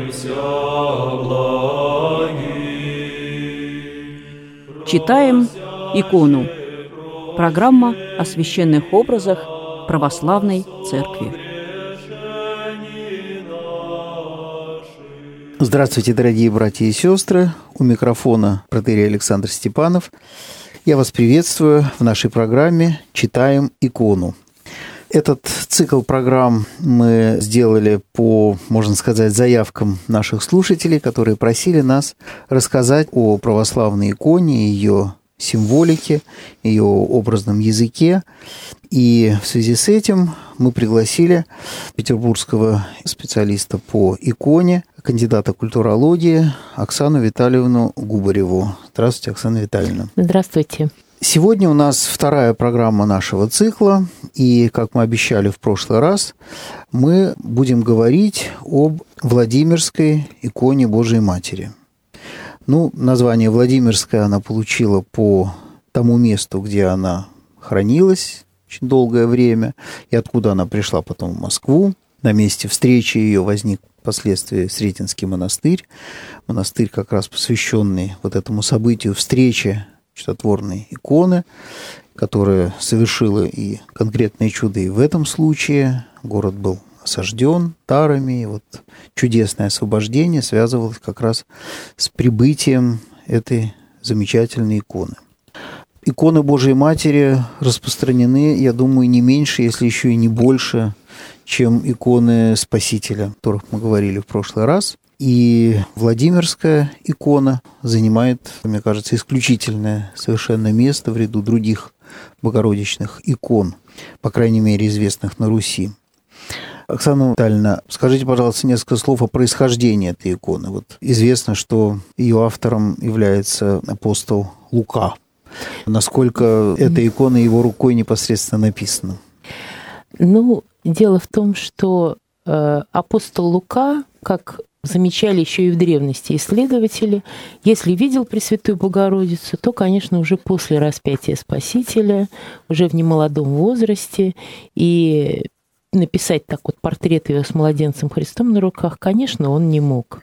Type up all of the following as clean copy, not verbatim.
Читаем икону. Программа о священных образах православной церкви. Здравствуйте, дорогие братья и сестры. У микрофона протоиерей Александр Степанов. Я вас приветствую в нашей программе «Читаем икону». Этот цикл программ мы сделали по, можно сказать, заявкам наших слушателей, которые просили нас рассказать о православной иконе, ее символике, ее образном языке. И в связи с этим мы пригласили петербургского специалиста по иконе, кандидата культурологии Оксану Витальевну Губареву. Здравствуйте, Оксана Витальевна. Здравствуйте. Сегодня у нас вторая программа нашего цикла, и, как мы обещали в прошлый раз, мы будем говорить об Владимирской иконе Божией Матери. Название Владимирская она получила по тому месту, где она хранилась очень долгое время, и откуда она пришла потом в Москву. На месте встречи ее возник впоследствии Сретенский монастырь. Монастырь, как раз посвященный вот этому событию встречи чудотворной иконы, которая совершила и конкретные чудо и в этом случае. Город был осажден тарами, и вот чудесное освобождение связывалось как раз с прибытием этой замечательной иконы. Иконы Божией Матери распространены, я думаю, не меньше, если еще и не больше, чем иконы Спасителя, о которых мы говорили в прошлый раз. И Владимирская икона занимает, мне кажется, исключительное совершенно место в ряду других богородичных икон, по крайней мере, известных на Руси. Оксана Витальевна, скажите, пожалуйста, несколько слов о происхождении этой иконы. Вот известно, что ее автором является апостол Лука. Насколько эта икона его рукой непосредственно написана? Дело в том, что апостол Лука, как замечали еще и в древности исследователи, если видел Пресвятую Богородицу, то, конечно, уже после распятия Спасителя, уже в немолодом возрасте, и написать так вот портрет ее с младенцем Христом на руках, конечно, он не мог.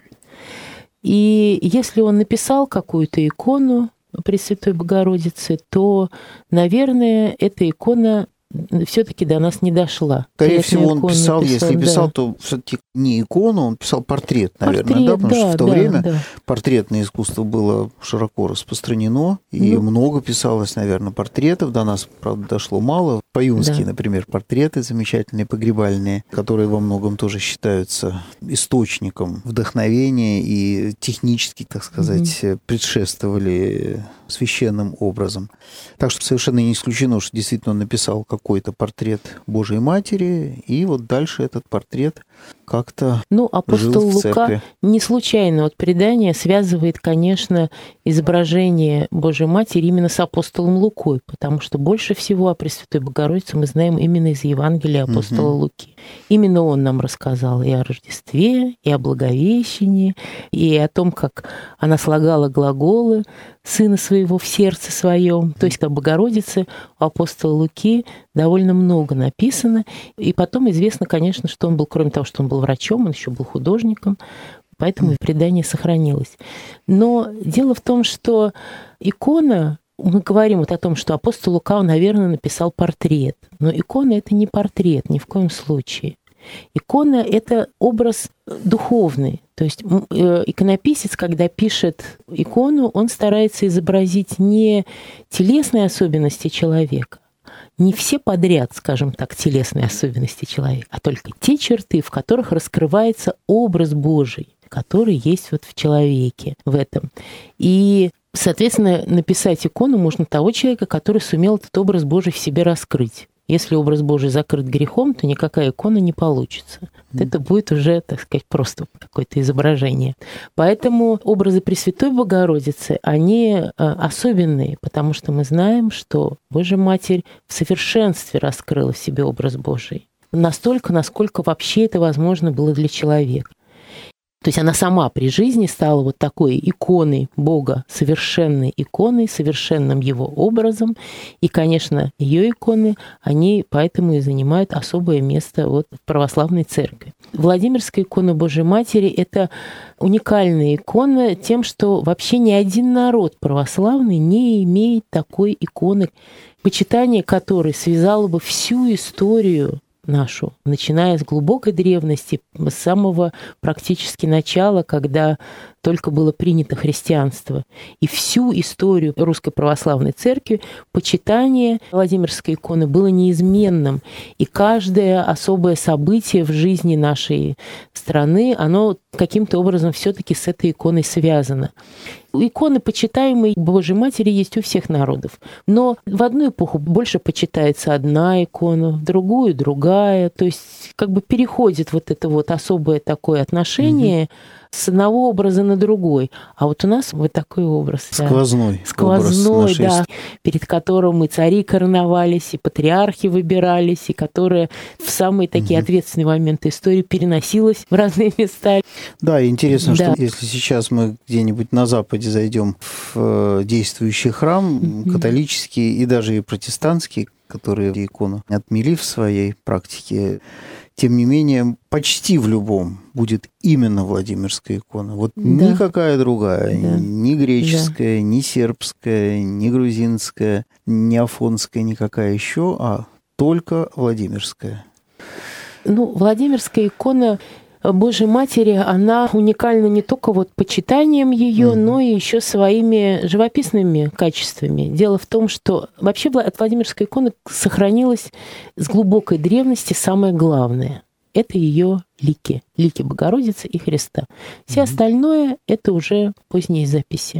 И если он написал какую-то икону Пресвятой Богородицы, то, наверное, эта икона все-таки до нас не дошла. Скорее всего, он писал, если писал, то все-таки не икону, он писал портрет, наверное, потому что в то время портретное искусство было широко распространено, и много писалось, наверное, портретов. До нас, правда, дошло мало. По-юнски, например, портреты замечательные, погребальные, которые во многом тоже считаются источником вдохновения и технически, так сказать, предшествовали священным образом. Так что совершенно не исключено, что действительно он написал какой-то портрет Божией Матери, и вот дальше этот портрет как-то апостол жил в церкви. Лука не случайно от предания связывает, конечно, изображение Божией Матери именно с апостолом Лукой, потому что больше всего о Пресвятой Богородице мы знаем именно из Евангелия апостола Луки. Именно он нам рассказал и о Рождестве, и о Благовещении, и о том, как она слагала глаголы Сына Своего в сердце Своем. То есть о Богородице у апостола Луки довольно много написано. И потом известно, конечно, что он был, кроме того, что он был врачом, он еще был художником, поэтому и предание сохранилось. Но дело в том, что икона, мы говорим вот о том, что апостол Лука, наверное, написал портрет. Но икона – это не портрет ни в коем случае. Икона – это образ духовный. То есть иконописец, когда пишет икону, он старается изобразить не телесные особенности человека, не все подряд, скажем так, телесные особенности человека, а только те черты, в которых раскрывается образ Божий, который есть вот в человеке, в этом. И, соответственно, написать икону можно того человека, который сумел этот образ Божий в себе раскрыть. Если образ Божий закрыт грехом, то никакая икона не получится. Это будет уже, так сказать, просто какое-то изображение. Поэтому образы Пресвятой Богородицы, они особенные, потому что мы знаем, что Божья Матерь в совершенстве раскрыла в себе образ Божий. Настолько, насколько вообще это возможно было для человека. То есть она сама при жизни стала вот такой иконой Бога, совершенной иконой, совершенным его образом. И, конечно, ее иконы, они поэтому и занимают особое место вот в православной церкви. Владимирская икона Божией Матери – это уникальная икона тем, что вообще ни один народ православный не имеет такой иконы, почитание которой связало бы всю историю нашу, начиная с глубокой древности, с самого практически начала, когда только было принято христианство. И всю историю Русской Православной Церкви почитание Владимирской иконы было неизменным. И каждое особое событие в жизни нашей страны, оно каким-то образом все-таки с этой иконой связано. Иконы, почитаемые Божьей Матери, есть у всех народов. Но в одну эпоху больше почитается одна икона, в другую – другая. То есть как бы переходит вот это вот особое такое отношение с одного образа на другой. А вот у нас вот такой образ. Сквозной. Да. Сквозной, да. Перед которым и цари короновались, и патриархи выбирались, и которая в самые такие ответственные моменты истории переносилась в разные места. Да, и интересно, что если сейчас мы где-нибудь на Западе зайдем в действующий храм, католический и даже и протестантский, которые икону отмели в своей практике, тем не менее, почти в любом будет именно Владимирская икона. Вот никакая другая, ни греческая, ни сербская, ни грузинская, ни афонская, никакая еще, а только Владимирская. Ну, Владимирская икона Божьей Матери, она уникальна не только вот почитанием ее, но и еще своими живописными качествами. Дело в том, что вообще от Владимирской иконы сохранилось с глубокой древности самое главное. Это ее лики. Лики Богородицы и Христа. Все остальное – это уже поздние записи.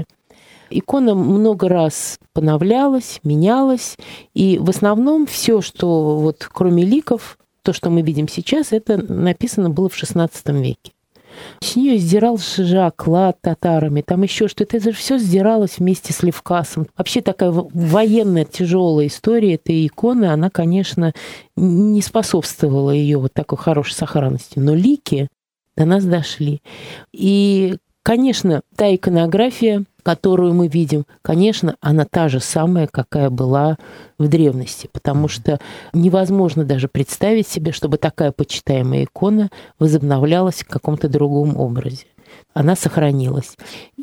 Икона много раз поновлялась, менялась, и в основном все, что вот кроме ликов, то, что мы видим сейчас, это написано было в XVI веке. С нее сдирался жак, лад татарами, там еще что-то. Это же все сдиралось вместе с Левкасом. Вообще такая военная тяжелая история этой иконы, она, конечно, не способствовала ее вот такой хорошей сохранности. Но лики до нас дошли. И, конечно, та иконография, которую мы видим, конечно, она та же самая, какая была в древности, потому что невозможно даже представить себе, чтобы такая почитаемая икона возобновлялась в каком-то другом образе. Она сохранилась.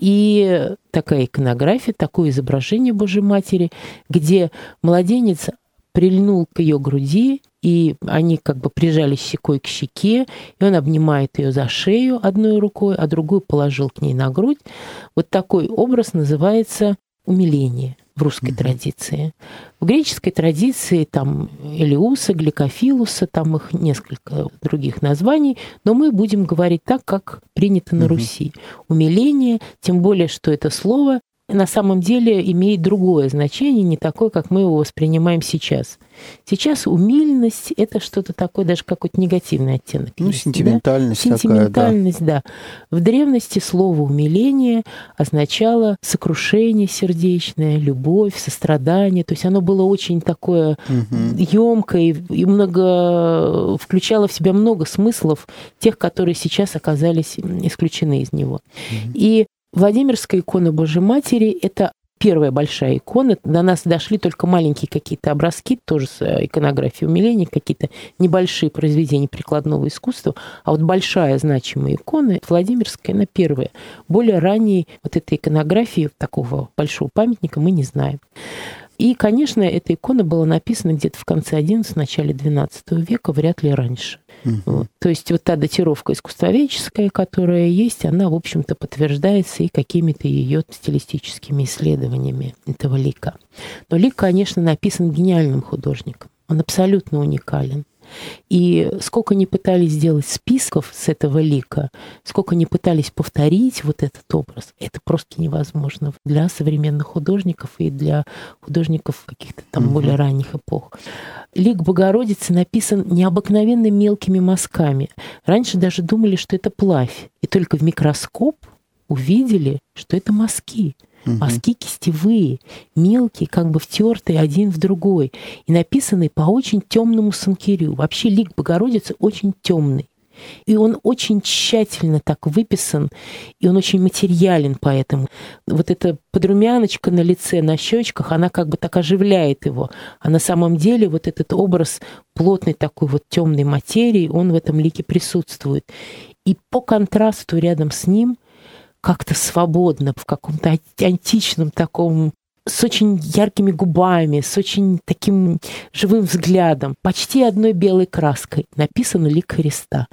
И такая иконография, такое изображение Божьей Матери, где младенец прильнул к ее груди, и они как бы прижались щекой к щеке, и он обнимает ее за шею одной рукой, а другую положил к ней на грудь. Вот такой образ называется умиление в русской традиции. В греческой традиции там Элеуса, Гликофилуса, там их несколько других названий, но мы будем говорить так, как принято на Руси. Умиление, тем более, что это слово на самом деле имеет другое значение, не такое, как мы его воспринимаем сейчас. Сейчас умильность – это что-то такое, даже какой-то негативный оттенок. Ну, есть, сентиментальность да? Сентиментальность, такая, да. В древности слово «умиление» означало сокрушение сердечное, любовь, сострадание. То есть оно было очень такое ёмкое и много, включало в себя много смыслов, тех, которые сейчас оказались исключены из него. И Владимирская икона Божьей Матери – это первая большая икона. До нас дошли только маленькие какие-то образки, тоже с иконографией умиления, какие-то небольшие произведения прикладного искусства. А вот большая значимая икона Владимирская, она первая. Более ранней вот этой иконографии, такого большого памятника, мы не знаем. И, конечно, эта икона была написана где-то в конце XI, начале XII века, вряд ли раньше. Вот. То есть вот та датировка искусствоведческая, которая есть, она, в общем-то, подтверждается и какими-то ее стилистическими исследованиями этого лика. Но лик, конечно, написан гениальным художником. Он абсолютно уникален. И сколько ни пытались сделать списков с этого лика, сколько ни пытались повторить вот этот образ, это просто невозможно для современных художников и для художников каких-то там более ранних эпох. Лик Богородицы написан необыкновенно мелкими мазками. Раньше даже думали, что это плавь. И только в микроскоп увидели, что это мазки. Мазки кистевые, мелкие, как бы втертые один в другой, и написанные по очень темному санкирю. Вообще лик Богородицы очень темный. И он очень тщательно так выписан, и он очень материален поэтому. Вот эта подрумяночка на лице, на щечках, она как бы так оживляет его. А на самом деле вот этот образ плотной такой вот темной материи, он в этом лике присутствует. И по контрасту рядом с ним как-то свободно, в каком-то античном таком, с очень яркими губами, с очень таким живым взглядом, почти одной белой краской написано «Лик Христа».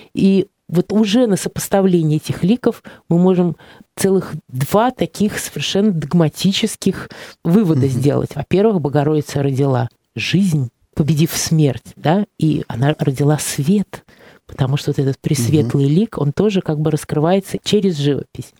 И вот уже на сопоставлении этих ликов мы можем целых два таких совершенно догматических вывода сделать. Во-первых, Богородица родила жизнь, победив смерть, да, и она родила свет, потому что вот этот пресветлый лик, он тоже как бы раскрывается через живопись.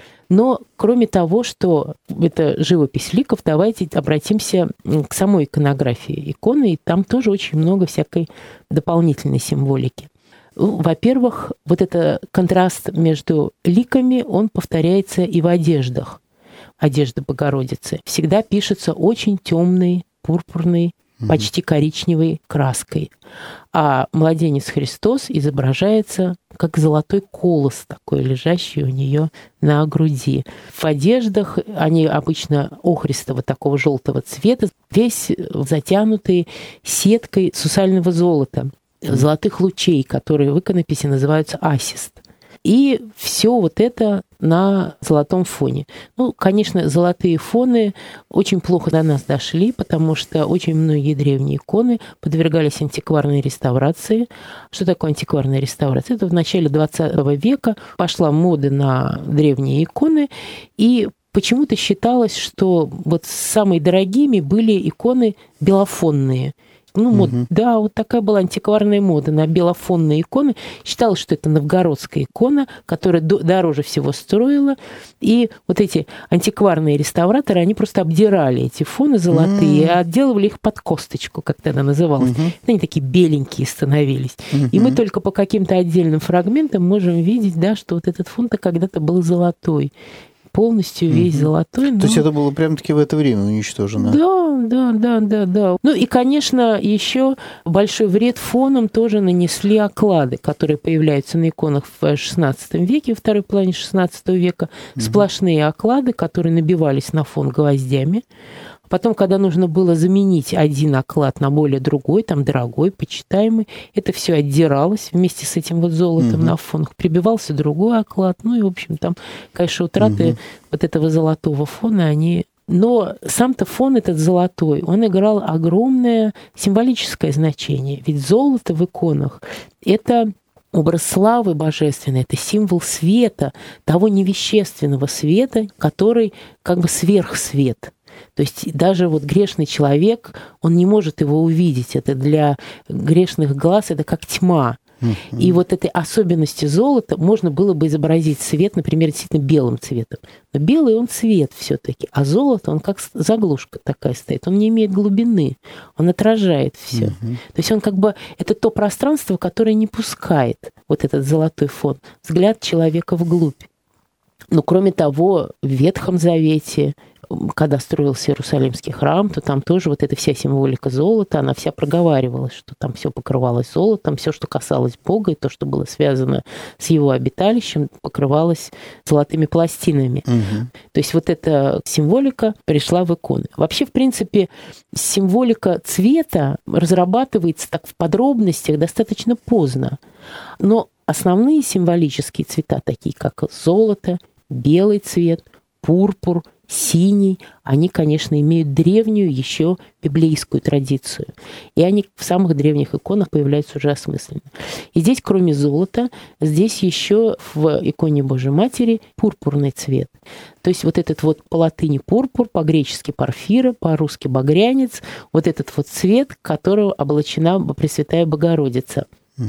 Но кроме того, что это живопись ликов, давайте обратимся к самой иконографии иконы, и там тоже очень много всякой дополнительной символики. Во-первых, вот этот контраст между ликами, он повторяется и в одеждах. Одежда Богородицы всегда пишется очень темной, пурпурной, почти коричневой краской. А младенец Христос изображается как золотой колос такой, лежащий у нее на груди. В одеждах они обычно охристого такого желтого цвета, весь затянутый сеткой сусального золота, золотых лучей, которые в иконописи называются асист. И все вот это на золотом фоне. Ну, конечно, золотые фоны очень плохо до нас дошли, потому что очень многие древние иконы подвергались антикварной реставрации. Что такое антикварная реставрация? Это в начале 20 века пошла мода на древние иконы, и почему-то считалось, что вот самые дорогими были иконы белофонные. Да, вот такая была антикварная мода на белофонные иконы. Считалось, что это новгородская икона, которая дороже всего стоила. И вот эти антикварные реставраторы, они просто обдирали эти фоны золотые и отделывали их под косточку, как тогда называлось. Они такие беленькие становились. И мы только по каким-то отдельным фрагментам можем видеть, да, что вот этот фон-то когда-то был золотой. Полностью весь золотой. Но... То есть это было прям-таки в это время уничтожено? Да. Ну и, конечно, еще большой вред фонам тоже нанесли оклады, которые появляются на иконах в XVI веке, во второй половине XVI века. Сплошные оклады, которые набивались на фон гвоздями. Потом, когда нужно было заменить один оклад на более другой, там дорогой, почитаемый, это все отдиралось вместе с этим вот золотом на фонах. Прибивался другой оклад. Ну и, в общем, там, конечно, утраты вот этого золотого фона, они... Но сам-то фон этот золотой, он играл огромное символическое значение. Ведь золото в иконах – это образ славы божественной, это символ света, того невещественного света, который как бы сверхсвет. То есть даже вот грешный человек, он не может его увидеть. Это для грешных глаз, это как тьма. И вот этой особенности золота можно было бы изобразить свет, например, действительно белым цветом. Но белый он цвет все-таки, а золото он как заглушка такая стоит. Он не имеет глубины, он отражает все. То есть он как бы это то пространство, которое не пускает вот этот золотой фон, взгляд человека вглубь. Но кроме того, в Ветхом Завете, когда строился Иерусалимский храм, то там тоже вот эта вся символика золота, она вся проговаривалась, что там все покрывалось золотом, все, что касалось Бога, и то, что было связано с его обиталищем, покрывалось золотыми пластинами. То есть вот эта символика пришла в иконы. Вообще, в принципе, символика цвета разрабатывается так в подробностях достаточно поздно. Но основные символические цвета, такие как золото, белый цвет, пурпур, синий, они, конечно, имеют древнюю еще библейскую традицию. И они в самых древних иконах появляются уже осмысленно. И здесь, кроме золота, здесь еще в иконе Божьей Матери пурпурный цвет. То есть вот этот вот по латыни пурпур, по-гречески порфира, по-русски багрянец, вот этот вот цвет, которого облачена Пресвятая Богородица.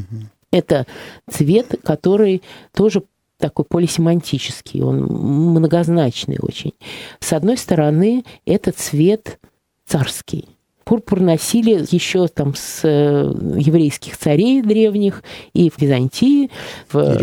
Это цвет, который тоже такой полисемантический, он многозначный очень. С одной стороны, это цвет царский. Пурпур носили еще там с еврейских царей древних и в Византии, в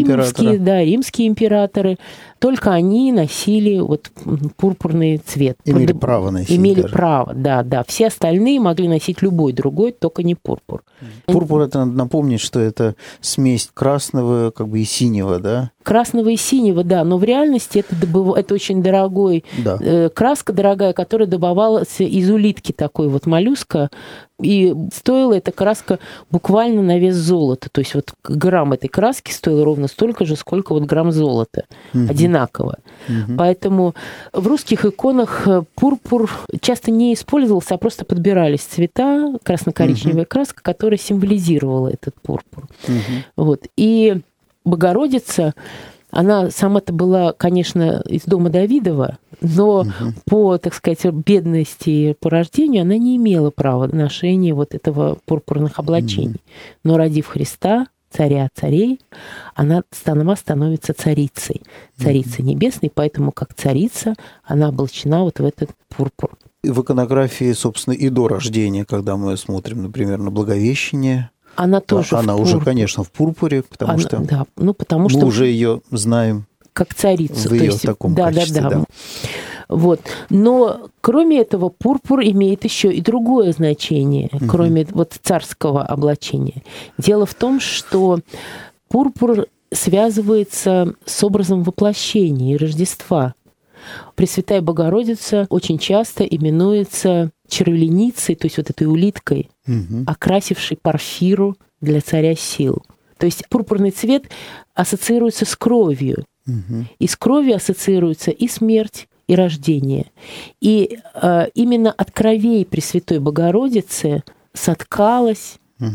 римские императоры. Только они носили вот пурпурный цвет. Имели право носить. Имели право, да. Все остальные могли носить любой другой, только не пурпур. Пурпур, это надо напомнить, что это смесь красного как бы и синего, да? Красного и синего, да, но в реальности это очень дорогой, краска дорогая, которая добывалась из улитки такой вот моллюска, и стоила эта краска буквально на вес золота. То есть вот грамм этой краски стоил ровно столько же, сколько вот грамм золота. Одинаково. Поэтому в русских иконах пурпур часто не использовался, а просто подбирались цвета, красно-коричневая краска, которая символизировала этот пурпур. Вот. И Богородица, она сама-то была, конечно, из дома Давидова, но по, так сказать, бедности и по рождению она не имела права ношения вот этого пурпурных облачений. Но родив Христа, царя царей, она сама становится царицей небесной, поэтому как царица она облачена вот в этот пурпур. В иконографии, собственно, и до рождения, когда мы смотрим, например, на Благовещение, она тоже она уже, конечно, в пурпуре, потому что мы уже ее знаем как царицу. В ее таком качестве, да. Вот. Но кроме этого, пурпур имеет еще и другое значение, кроме вот царского облачения. Дело в том, что пурпур связывается с образом воплощения и Рождества. Пресвятая Богородица очень часто именуется червленицей, то есть вот этой улиткой, окрасившей парфиру для царя сил. То есть пурпурный цвет ассоциируется с кровью. И с кровью ассоциируется и смерть, и рождение. И именно от кровей Пресвятой Богородицы соткалась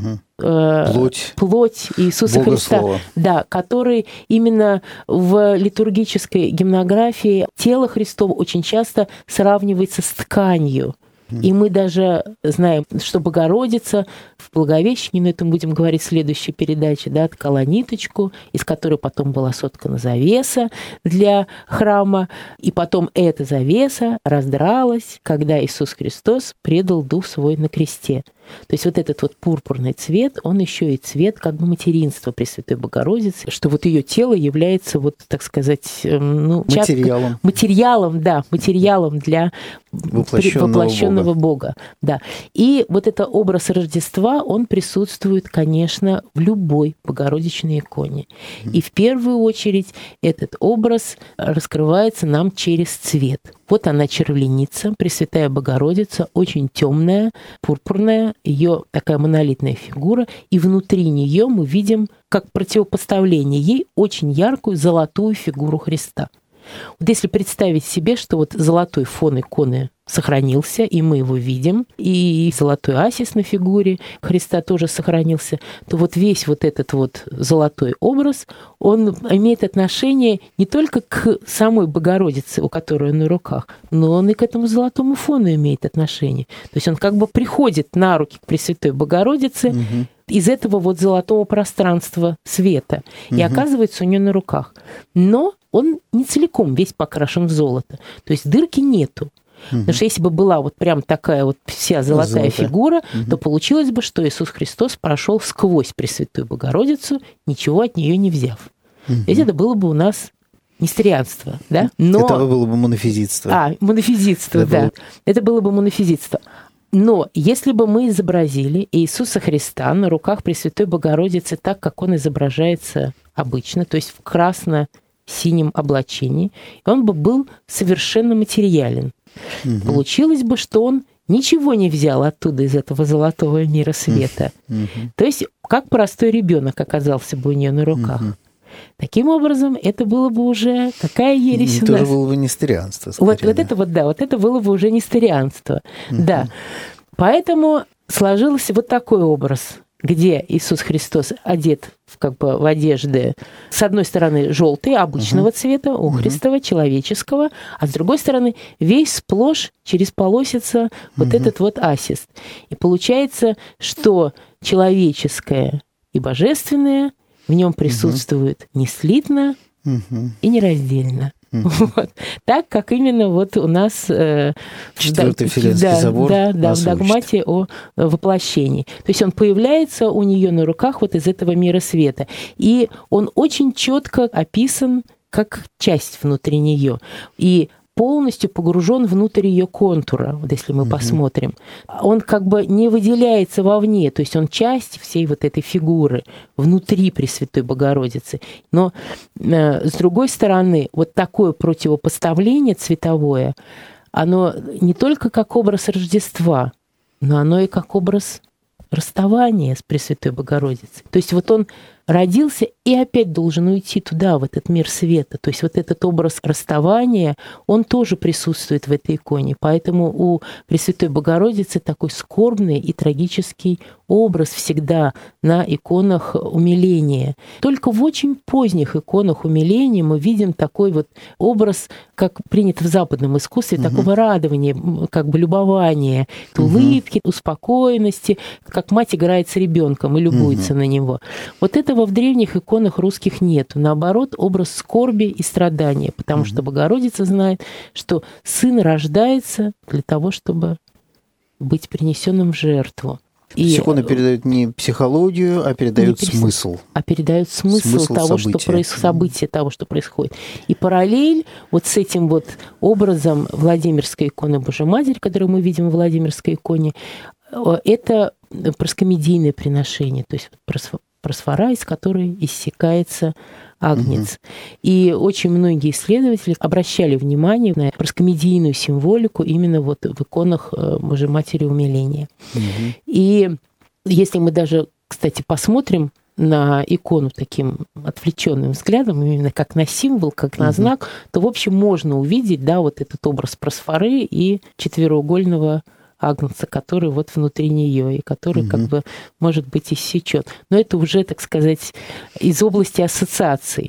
плоть Иисуса Христа, да, который именно в литургической гимнографии тело Христово очень часто сравнивается с тканью. И мы даже знаем, что Богородица в Благовещении, но это мы будем говорить в следующей передаче, да, ткала ниточку, из которой потом была соткана завеса для храма, и потом эта завеса раздралась, когда Иисус Христос предал дух свой на кресте. То есть вот этот вот пурпурный цвет, он еще и цвет как бы материнства Пресвятой Богородицы, что вот ее тело является вот, так сказать, материалом для воплощенного Бога. Да. И вот этот образ Рождества, он присутствует, конечно, в любой Богородичной иконе. И в первую очередь этот образ раскрывается нам через цвет. Вот она, червленица, Пресвятая Богородица, очень темная, пурпурная, ее такая монолитная фигура, и внутри нее мы видим, как противопоставление ей, очень яркую золотую фигуру Христа. Вот если представить себе, что вот золотой фон иконы сохранился, и мы его видим, и золотой асис на фигуре Христа тоже сохранился, то вот весь вот этот вот золотой образ, он имеет отношение не только к самой Богородице, у которой он на руках, но он и к этому золотому фону имеет отношение. То есть он как бы приходит на руки к Пресвятой Богородице из этого вот золотого пространства света и оказывается у нее на руках. Но он не целиком весь покрашен в золото. То есть дырки нету. Потому что если бы была вот прям такая вот вся золотая фигура, то получилось бы, что Иисус Христос прошел сквозь Пресвятую Богородицу, ничего от нее не взяв. Ведь это было бы у нас несторианство, да? Но... Это было бы монофизитство. Монофизитство, да. Это было бы монофизитство. Но если бы мы изобразили Иисуса Христа на руках Пресвятой Богородицы так, как он изображается обычно, то есть в красно-синем облачении, он бы был совершенно материален. Получилось бы, что он ничего не взял оттуда из этого золотого мира света. То есть как простой ребенок оказался бы у нее на руках. Таким образом, это было бы уже какая ересь у нас? Это было бы несторианство. Вот это было бы уже несторианство. Да. Поэтому сложился вот такой образ, где Иисус Христос одет в одежды, с одной стороны, желтые, обычного цвета, у Христова, человеческого, а с другой стороны, весь сплошь через полосица вот этот вот асист. И получается, что человеческое и божественное в нем присутствует неслитно и нераздельно. Вот. Так, как именно вот у нас Четвертый Вселенский собор в догмате о воплощении. То есть он появляется у нее на руках вот из этого мира света. И он очень четко описан как часть внутри нее. И полностью погружен внутрь ее контура, вот если мы посмотрим. Он как бы не выделяется вовне, то есть он часть всей вот этой фигуры внутри Пресвятой Богородицы. Но с другой стороны, вот такое противопоставление цветовое, оно не только как образ Рождества, но оно и как образ расставания с Пресвятой Богородицей. То есть вот он родился и опять должен уйти туда, в этот мир света. То есть вот этот образ расставания, он тоже присутствует в этой иконе. Поэтому у Пресвятой Богородицы такой скорбный и трагический образ всегда на иконах умиления. Только в очень поздних иконах умиления мы видим такой вот образ, как принято в западном искусстве, такого радования, как бы любования, улыбки, успокоенности, как мать играет с ребенком и любуется на него. Вот этого в древних иконах русских нет. Наоборот, образ скорби и страдания, потому что Богородица знает, что сын рождается для того, чтобы быть принесенным в жертву. И иконы передают не психологию, а передают смысл. А передают смысл того, события того, что происходит. И параллель вот с этим вот образом Владимирской иконы Божьей Матери, которую мы видим в Владимирской иконе, это проскомедийное приношение, то есть просфора, из которой иссекается агнец. И очень многие исследователи обращали внимание на проскомедийную символику именно вот в иконах Божьей Матери умиления. И если мы даже, кстати, посмотрим на икону таким отвлеченным взглядом, именно как на символ, как на знак, то, в общем, можно увидеть, да, вот этот образ просфоры и четвероугольного агнца, который вот внутри нее и который как бы, может быть, иссечен. Но это уже, так сказать, из области ассоциаций.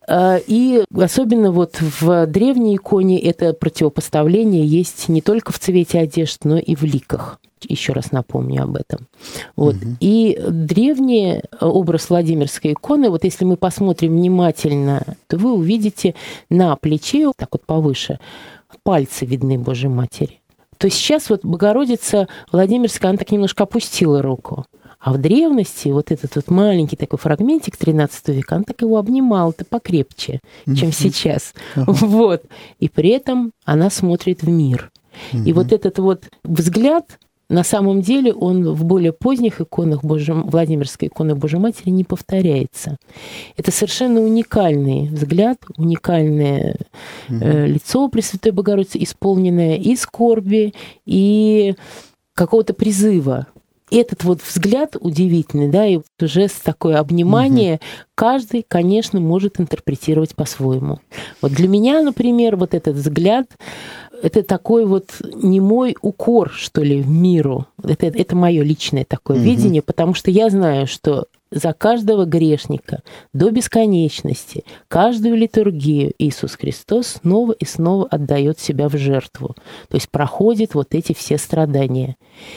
И особенно вот в древней иконе это противопоставление есть не только в цвете одежд, но и в ликах. Еще раз напомню об этом. Вот. И древний образ Владимирской иконы, вот если мы посмотрим внимательно, то вы увидите на плече, так вот повыше, пальцы видны Божьей Матери. То есть сейчас вот Богородица Владимирская, она так немножко опустила руку. А в древности вот этот вот маленький такой фрагментик XIII века, она так его обнимала-то покрепче, чем сейчас. Вот. И при этом она смотрит в мир. И вот этот вот взгляд, на самом деле, он в более поздних иконах Владимирской иконы Божьей Матери не повторяется. Это совершенно уникальный взгляд, уникальное лицо Пресвятой Богородицы, исполненное и скорби, и какого-то призыва. Этот вот взгляд удивительный, да, и жест такое обнимание, каждый, конечно, может интерпретировать по-своему. Вот для меня, например, вот этот взгляд, это такой вот немой укор, что ли, миру. Это мое личное такое видение, потому что я знаю, что за каждого грешника до бесконечности, каждую литургию Иисус Христос снова и снова отдает себя в жертву. То есть проходит вот эти все страдания.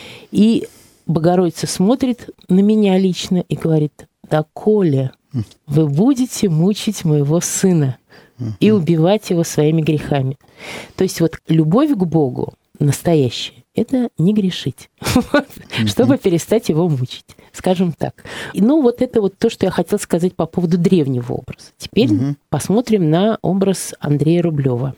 И Богородица смотрит на меня лично и говорит: «Доколе вы будете мучить моего сына и убивать его своими грехами». То есть вот любовь к Богу настоящая — это не грешить, чтобы перестать его мучить, скажем так. Ну вот это вот то, что я хотела сказать по поводу древнего образа. Теперь посмотрим на образ Андрея Рублева.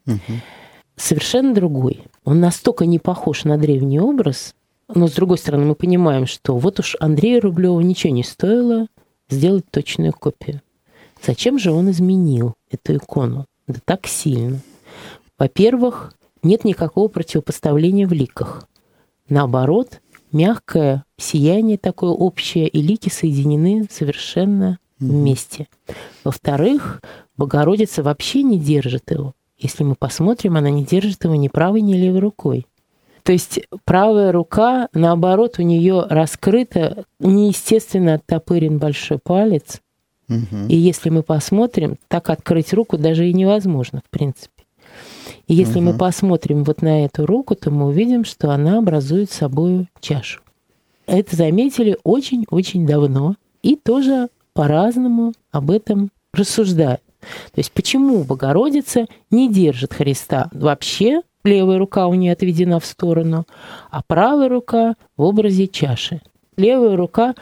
Совершенно другой. Он настолько не похож на древний образ, но, с другой стороны, мы понимаем, что вот уж Андрею Рублеву ничего не стоило сделать точную копию. Зачем же он изменил эту икону? Да так сильно. Во-первых, нет никакого противопоставления в ликах. Наоборот, мягкое сияние такое общее, и лики соединены совершенно вместе. Во-вторых, Богородица вообще не держит его. Если мы посмотрим, она не держит его ни правой, ни левой рукой. То есть правая рука, наоборот, у нее раскрыта, неестественно оттопырен большой палец. И если мы посмотрим, так открыть руку даже и невозможно, в принципе. И если мы посмотрим вот на эту руку, то мы увидим, что она образует собой чашу. Это заметили очень-очень давно и тоже по-разному об этом рассуждают. То есть почему Богородица не держит Христа вообще, левая рука у нее отведена в сторону, а правая рука в образе чаши. Левая рука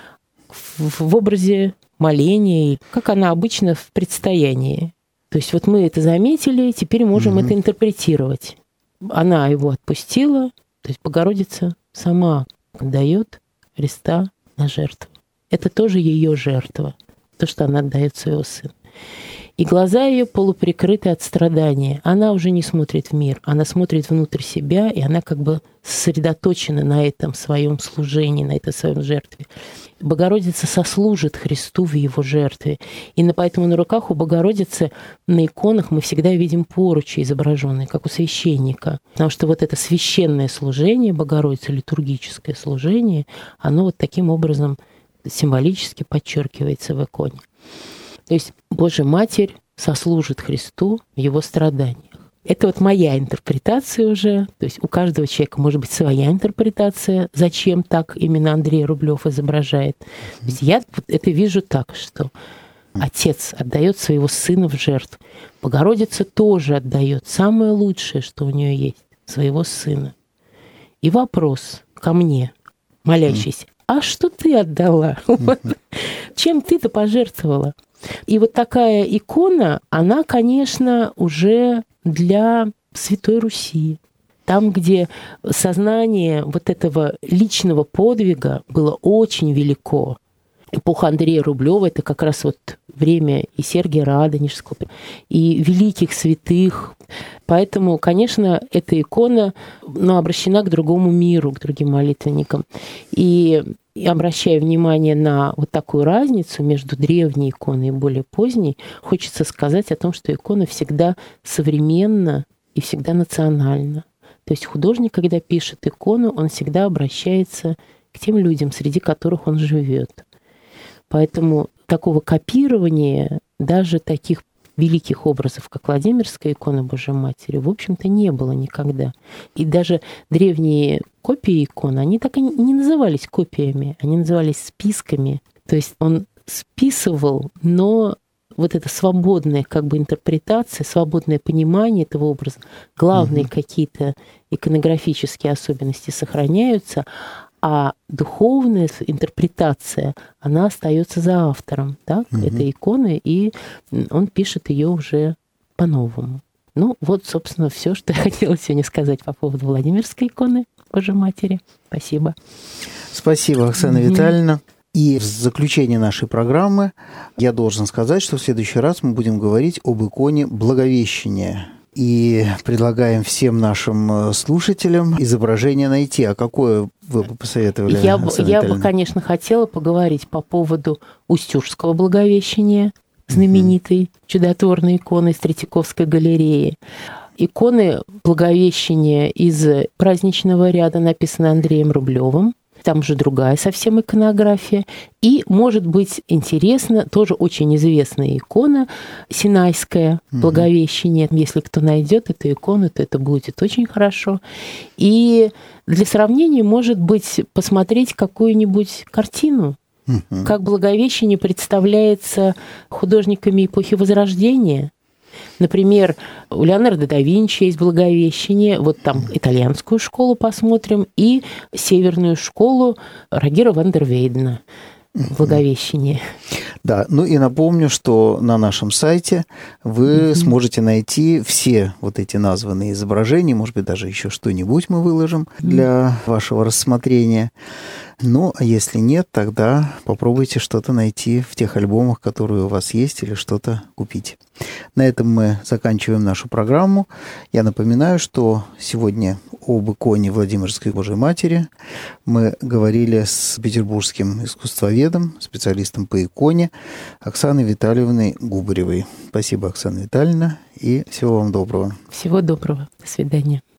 в образе моления, как она обычно в предстоянии. То есть вот мы это заметили, теперь можем это интерпретировать. Она его отпустила, то есть Богородица сама отдает Христа на жертву. Это тоже ее жертва, то, что она отдает своего сына. И глаза ее полуприкрыты от страдания. Она уже не смотрит в мир, она смотрит внутрь себя, и она как бы сосредоточена на этом своем служении, на этой своей жертве. Богородица сослужит Христу в его жертве. И поэтому на руках у Богородицы на иконах мы всегда видим поручи изображенные, как у священника. Потому что вот это священное служение Богородицы, литургическое служение, оно вот таким образом символически подчеркивается в иконе. То есть Божья Матерь сослужит Христу в его страданиях. Это вот моя интерпретация уже. То есть у каждого человека может быть своя интерпретация, зачем так именно Андрей Рублев изображает. То есть я вот это вижу так, что Отец отдает своего сына в жертву. Богородица тоже отдает самое лучшее, что у нее есть, своего сына. И вопрос ко мне, молящийся: а что ты отдала? Чем ты-то пожертвовала? И вот такая икона, она, конечно, уже для Святой Руси. Там, где сознание вот этого личного подвига было очень велико. Эпоха Андрея Рублева — это как раз вот время и Сергия Радонежского, и великих святых. Поэтому, конечно, эта икона, обращена к другому миру, к другим молитвенникам. И обращая внимание на вот такую разницу между древней иконой и более поздней, хочется сказать о том, что икона всегда современна и всегда национальна. То есть художник, когда пишет икону, он всегда обращается к тем людям, среди которых он живет. Поэтому такого копирования даже таких великих образов, как Владимирская икона Божьей Матери, в общем-то, не было никогда. И даже древние копии икон, они так и не назывались копиями, они назывались списками. То есть он списывал, но вот эта свободная как бы интерпретация, свободное понимание этого образа, главные какие-то иконографические особенности сохраняются, а духовная интерпретация, она остается за автором, так, этой иконы, и он пишет ее уже по-новому. Ну, вот, собственно, все, что я хотела сегодня сказать по поводу Владимирской иконы Божьей Матери. Спасибо. Спасибо, Оксана Витальевна. И в заключение нашей программы я должен сказать, что в следующий раз мы будем говорить об иконе Благовещения. И предлагаем всем нашим слушателям изображение найти. А какое вы бы посоветовали? Я бы, конечно, хотела поговорить по поводу Устюжского Благовещения, знаменитой чудотворной иконы из Третьяковской галереи. Иконы Благовещения из праздничного ряда написаны Андреем Рублевым. Там же другая совсем иконография. И, может быть, интересно, тоже очень известная икона Синайская, Благовещение. Если кто найдет эту икону, то это будет очень хорошо. И для сравнения, может быть, посмотреть какую-нибудь картину, как Благовещение представляется художниками эпохи Возрождения. Например, у Леонардо да Винчи есть Благовещение, вот там итальянскую школу посмотрим, и северную школу Рогера ван дер Вейдена. Благовещение. Да, ну и напомню, что на нашем сайте вы сможете найти все вот эти названные изображения, может быть, даже еще что-нибудь мы выложим для вашего рассмотрения. Ну, а если нет, тогда попробуйте что-то найти в тех альбомах, которые у вас есть, или что-то купить. На этом мы заканчиваем нашу программу. Я напоминаю, что сегодня об иконе Владимирской Божьей Матери мы говорили с петербургским искусствоведом, специалистом по иконе Оксаной Витальевной Губаревой. Спасибо, Оксана Витальевна, и всего вам доброго. Всего доброго. До свидания.